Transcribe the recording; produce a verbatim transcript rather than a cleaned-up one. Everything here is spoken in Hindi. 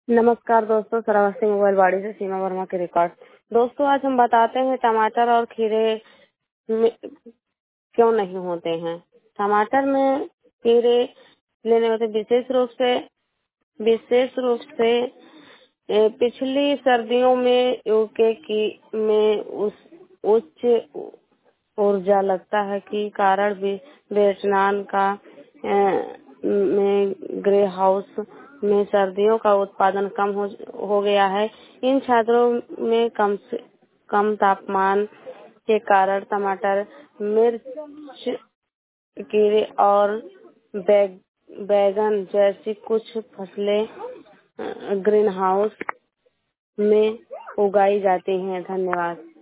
नमस्कार दोस्तों, श्रावस्ती मोबाइल वाड़ी से सीमा वर्मा के रिकॉर्ड। दोस्तों, आज हम बताते हैं टमाटर और खीरे में क्यों नहीं होते हैं। टमाटर में कीड़े लेने होते विशेष रूप से विशेष रूप से ए, पिछली सर्दियों में यूके की में उस उच्च ऊर्जा लगता है कि कारण भी वियतनाम का ए, में ग्रे हाउस में सर्दियों का उत्पादन कम हो, हो गया है। इन क्षेत्रों में कम से कम तापमान के कारण टमाटर, मिर्च, कीड़े और बैग, बैगन जैसी कुछ फसलें ग्रीन हाउस में उगाई जाती हैं। धन्यवाद।